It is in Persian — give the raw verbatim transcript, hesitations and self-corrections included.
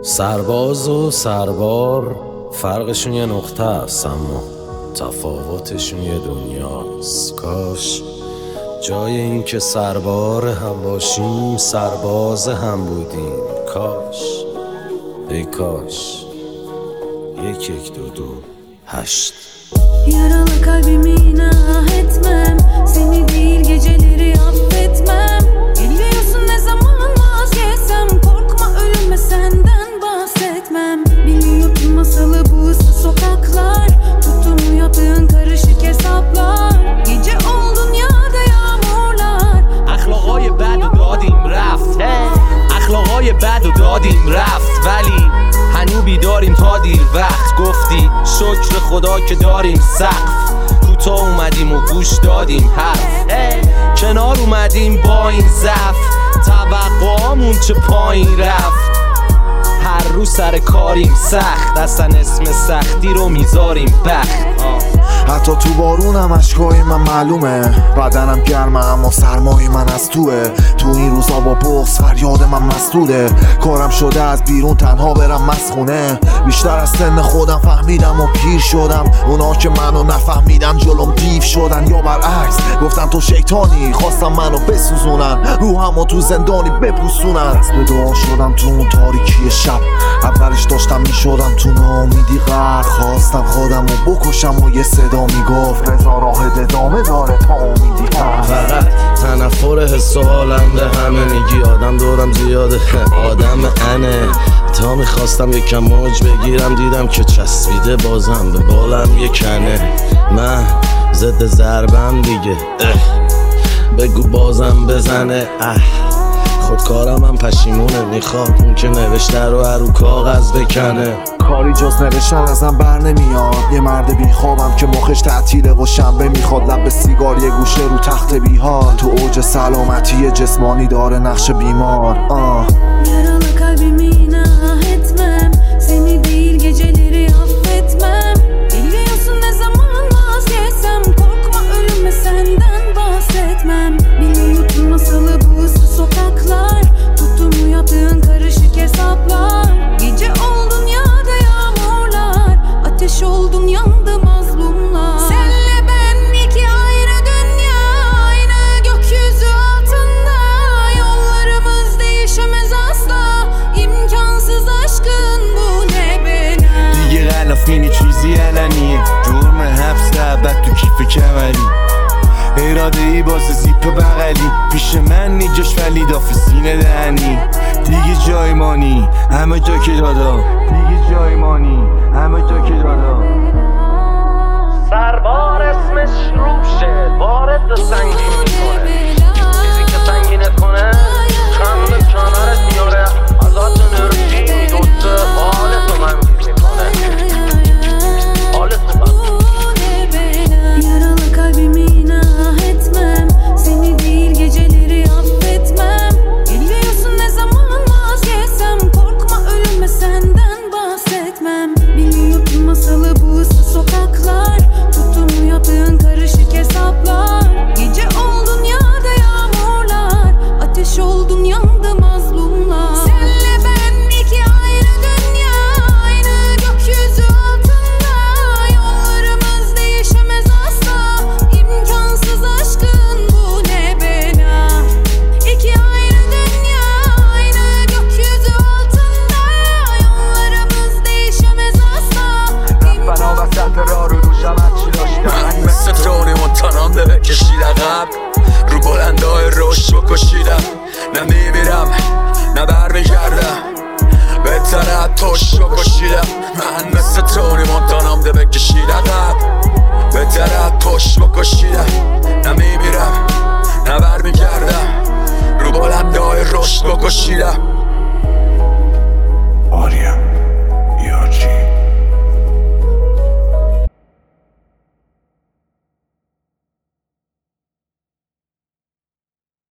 سرباز و سربار فرقشون یه نقطه است، اما تفاوتشون یه دنیاست. کاش جای این که سربار هم باشیم سرباز هم بودیم. کاش ای kaaş یک یک dört dört هشت. Yaralı kalbimi inah etmem, seni değil geceleri affetmem. Biliyorsun ne zaman vazgeçsem, korkma ölüme senden bahsetmem. Biliyorsun masalı bu ıssız sokaklar, tuttuğumu yaptığın karışık hesaplar. Gece oldun ya da yağmurlar. اخلاقای بد و دادیم رفت، اخلاقای بد و دادیم رفت، ولی هنو بیداریم تا دیر وقت. گفتی شکر خدا که داریم سقف، کوتاه اومدیم و گوش دادیم حرف. کنار اومدیم با این ضعف، توقعامون چه پایین رفت. هر روز سر کاریم سخت، اصلا اسم سختی رو میذاریم بخت. حتی تو بارونم اشکای من معلومه، بدنم گرمه اما سرمای من از توه. تو این روزا با بغض فریاد من مسدوده، کارم شده از بیرون تنها برم مسخونه. بیشتر از سن خودم فهمیدم و پیر شدم، اونا که منو نفهمیدن جلوم دیو شدن. یا برعکس گفتن تو شیطانی، خواستم منو بسوزونن، روحمو تو زندانی بپوسونن. به دعا شدم تو اون تاریکی شب، اولش داشتم میشدم تو ناامیدی غرق. خواستم خودم رو بکشم و یه صدا میگفت رضا راه ادامه داره تا امیدی هست. فقط تنفر حس و حالم به همه میگی آدم دورم زیاده، آدم انه. تا میخواستم یکم موج بگیرم دیدم که چسبیده بازم به بالم یه کنه. من ضد ضربم دیگه، بگو بازم بزنه. اه خودکارم هم پشیمونه، میخواد اون که نوشته رو هر رو کاغذ بکنه. کاری جز نوشتن ازم بر نمیاد، یه مرد بیخوابم که مخش تعطیله و شنبه میخواد. لب سیگار یه گوشه رو تخت بیحال، تو اوج سلامتی جسمانی داره نقش بیمار. آه Yaralı kalbimi inah etmem, seni değil geceleri affetmem. Biliyorsun ne zaman vazgeçsem, korkma ölüme senden bahsetmem. Biliyorsun masalı bu ıssız sokaklar, tuttuğumu yaptığın karışık hesaplar. Gece oldun ya da yağmurlar, ateş oldun yandı mazlumlar. Senle ben iki ayrı dünya, aynı gökyüzü altında. Yollarımız değişemez asla, imkansız aşkın bu ne bela. دیگه غلافین چیزی علنیه، جرم حبس لعبت تو کیف کمری. اراده ای باز زیپ بغلی، پیش من نیجاش ولی داف سینه دهنی. دیگه جای مانی همه جا که دادا، دیگه جای مانی همه جا که دادا. سربار اسمش روشه، وارد سنگین میکنه. چیزی که سنگینت کنه خنده کنارت میاره، ازات انرژی میدوزه، حالتو منفی میکنه، حالتو منفی. Yaralı kalbimi inah etmem, seni değil geceleri affetmem. Biliyorsun ne zaman vazgeçsem, korkma ölüme senden bahsetmem. Biliyorsun masalı bu ıssız sokaklar, tuttuğumu yaptığın karışık hesaplar. Gece oldun ya da yağmurlar, ateş oldun yandı mazlumlar. Senle ben iki ayrı dünya, aynı gökyüzü altında. Yollarımız değişemez asla, imkansız aşkın bu ne bela. İki ayrı dünya, aynı gökyüzü altında. Yollarımız değişemez asla, بنا وسط راه رو دوشم هرچی داشتم. من مثل تونی مونتانام به بکشید عقب، رو بلندای رشد بکشیدم. نه میمیرم نه برمیگردم، بهتره حتیش بکشیدم. من مثل تونی مونتانام به بکشید عقب، بهتره حتیش بکشیدم. نه میمیرم نه برمیگردم، رو بلندای رشد بکشیدم.